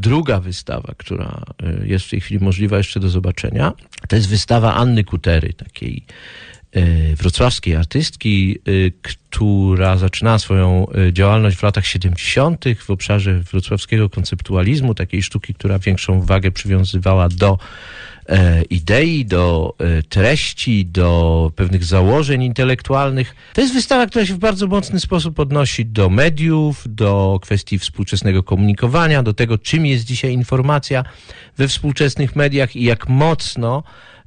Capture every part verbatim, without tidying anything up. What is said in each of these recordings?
druga wystawa, która jest w tej chwili możliwa jeszcze do zobaczenia. To jest wystawa Anny Kutery, takiej wrocławskiej artystki, która zaczynała swoją działalność w latach siedemdziesiątych w obszarze wrocławskiego konceptualizmu, takiej sztuki, która większą wagę przywiązywała do idei, do treści, do pewnych założeń intelektualnych. To jest wystawa, która się w bardzo mocny sposób odnosi do mediów, do kwestii współczesnego komunikowania, do tego, czym jest dzisiaj informacja we współczesnych mediach i jak mocno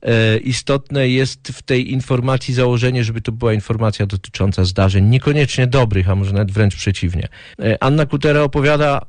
istotne jest w tej informacji założenie, żeby to była informacja dotycząca zdarzeń niekoniecznie dobrych, a może nawet wręcz przeciwnie. Anna Kutera opowiada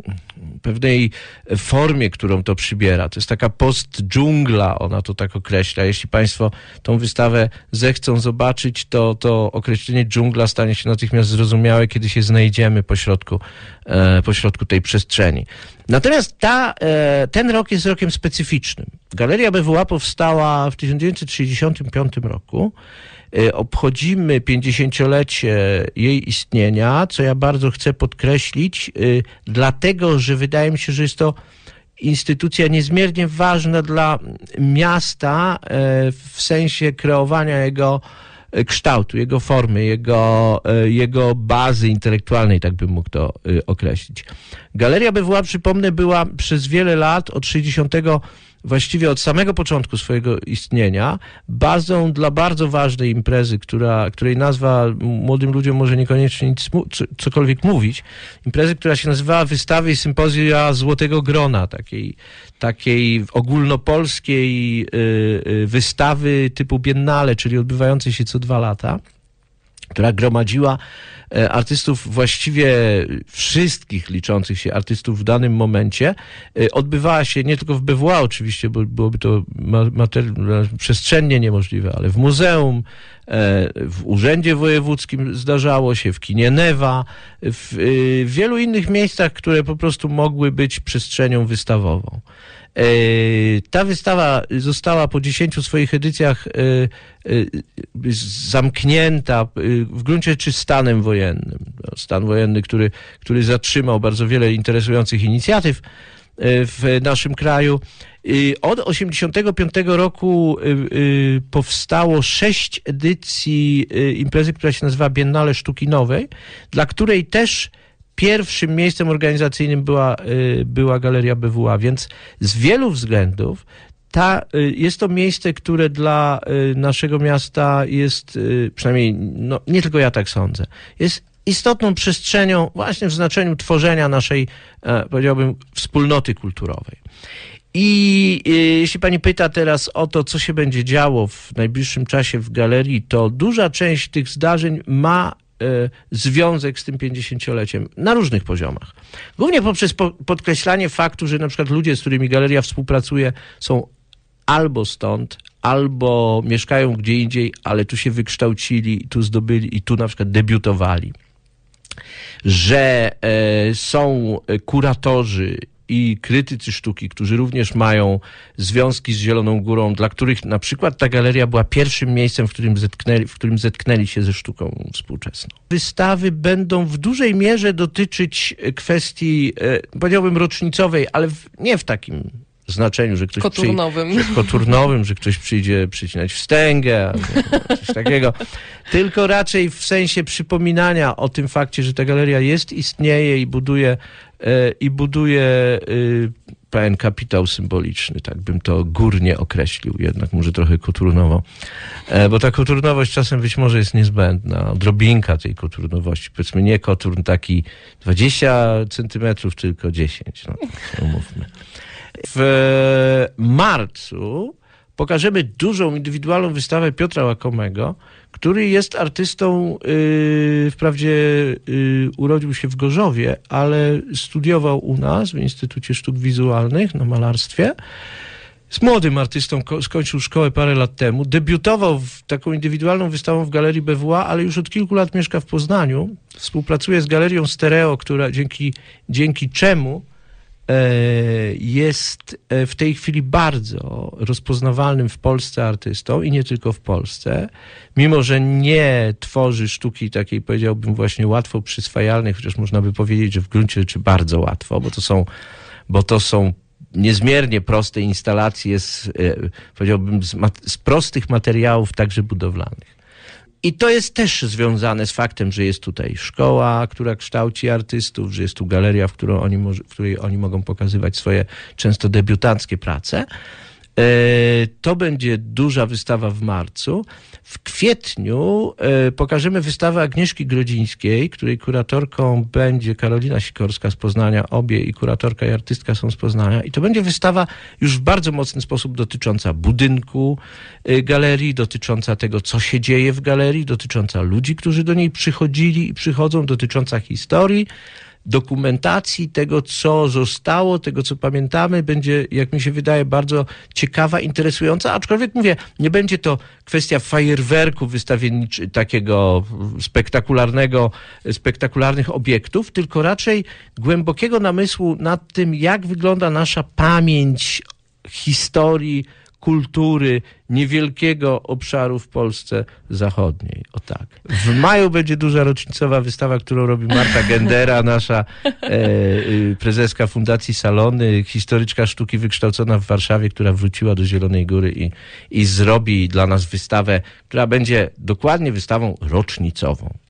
pewnej formie, którą to przybiera. To jest taka post-dżungla, ona to tak określa. Jeśli Państwo tą wystawę zechcą zobaczyć, to to określenie dżungla stanie się natychmiast zrozumiałe, kiedy się znajdziemy pośrodku, e, pośrodku tej przestrzeni. Natomiast ta, e, ten rok jest rokiem specyficznym. Galeria B W A powstała w tysiąc dziewięćset sześćdziesiątym piątym roku. Obchodzimy pięćdziesięciolecie jej istnienia, co ja bardzo chcę podkreślić, dlatego, że wydaje mi się, że jest to instytucja niezmiernie ważna dla miasta w sensie kreowania jego kształtu, jego formy, jego, jego bazy intelektualnej, tak bym mógł to określić. Galeria B W A, przypomnę, była przez wiele lat, od sześćdziesiątego właściwie od samego początku swojego istnienia, bazą dla bardzo ważnej imprezy, która, której nazwa młodym ludziom może niekoniecznie nic, cokolwiek mówić. Imprezy, która się nazywała Wystawy i Sympozja Złotego Grona, takiej, takiej ogólnopolskiej y, y, wystawy typu biennale, czyli odbywającej się co dwa lata, która gromadziła artystów, właściwie wszystkich liczących się artystów w danym momencie. Odbywała się nie tylko w B W A oczywiście, bo byłoby to materi- przestrzennie niemożliwe, ale w muzeum, w Urzędzie Wojewódzkim zdarzało się, w kinie Newa, w wielu innych miejscach, które po prostu mogły być przestrzenią wystawową. Ta wystawa została po dziesięciu swoich edycjach zamknięta w gruncie rzeczy stanem wojennym. Stan wojenny, który, który zatrzymał bardzo wiele interesujących inicjatyw w naszym kraju. Od osiemdziesiątego piątego roku powstało sześć edycji imprezy, która się nazywa Biennale Sztuki Nowej, dla której też pierwszym miejscem organizacyjnym była, była Galeria B W A, więc z wielu względów ta, jest to miejsce, które dla naszego miasta jest, przynajmniej no, nie tylko ja tak sądzę, jest istotną przestrzenią właśnie w znaczeniu tworzenia naszej, powiedziałbym, wspólnoty kulturowej. I jeśli pani pyta teraz o to, co się będzie działo w najbliższym czasie w galerii, to duża część tych zdarzeń ma związek z tym pięćdziesięcioleciem na różnych poziomach. Głównie poprzez po, podkreślanie faktu, że na przykład ludzie, z którymi galeria współpracuje, są albo stąd, albo mieszkają gdzie indziej, ale tu się wykształcili, tu zdobyli i tu na przykład debiutowali. Że e, są kuratorzy i krytycy sztuki, którzy również mają związki z Zieloną Górą, dla których na przykład ta galeria była pierwszym miejscem, w którym zetknęli, w którym zetknęli się ze sztuką współczesną. Wystawy będą w dużej mierze dotyczyć kwestii, powiedziałbym, rocznicowej, ale w, nie w takim znaczeniu, że ktoś koturnowym. Przyjdzie, że koturnowym, że ktoś przyjdzie przycinać wstęgę, albo coś takiego, tylko raczej w sensie przypominania o tym fakcie, że ta galeria jest, istnieje i buduje i buduje pewien kapitał symboliczny, tak bym to górnie określił, jednak może trochę koturnowo, bo ta koturnowość czasem być może jest niezbędna, odrobinka tej koturnowości, powiedzmy nie koturn taki dwadzieścia centymetrów, tylko dziesięć, no, umówmy. W marcu pokażemy dużą indywidualną wystawę Piotra Łakomego, który jest artystą, yy, wprawdzie yy, urodził się w Gorzowie, ale studiował u nas w Instytucie Sztuk Wizualnych na malarstwie. Jest młodym artystą, skończył szkołę parę lat temu, debiutował w taką indywidualną wystawą w Galerii B W A, ale już od kilku lat mieszka w Poznaniu. Współpracuje z Galerią Stereo, która dzięki, dzięki czemu jest w tej chwili bardzo rozpoznawalnym w Polsce artystą i nie tylko w Polsce, mimo że nie tworzy sztuki takiej, powiedziałbym, właśnie łatwo przyswajalnej, chociaż można by powiedzieć, że w gruncie rzeczy bardzo łatwo, bo to są bo to są niezmiernie proste instalacje z, powiedziałbym, z, mat- z prostych materiałów, także budowlanych. I to jest też związane z faktem, że jest tutaj szkoła, która kształci artystów, że jest tu galeria, w, którą oni mo- w której oni mogą pokazywać swoje często debiutanckie prace. To będzie duża wystawa w marcu. W kwietniu pokażemy wystawę Agnieszki Grodzińskiej, której kuratorką będzie Karolina Sikorska z Poznania. Obie i kuratorka, i artystka są z Poznania. I to będzie wystawa już w bardzo mocny sposób dotycząca budynku galerii, dotycząca tego, co się dzieje w galerii, dotycząca ludzi, którzy do niej przychodzili i przychodzą, dotycząca historii, dokumentacji tego, co zostało, tego, co pamiętamy, będzie, jak mi się wydaje, bardzo ciekawa, interesująca, aczkolwiek mówię, nie będzie to kwestia fajerwerku wystawienniczego, takiego spektakularnego, spektakularnych obiektów, tylko raczej głębokiego namysłu nad tym, jak wygląda nasza pamięć historii, kultury niewielkiego obszaru w Polsce zachodniej. O tak. W maju będzie duża rocznicowa wystawa, którą robi Marta Gendera, nasza e, prezeska Fundacji Salony, historyczka sztuki wykształcona w Warszawie, która wróciła do Zielonej Góry i, i zrobi dla nas wystawę, która będzie dokładnie wystawą rocznicową.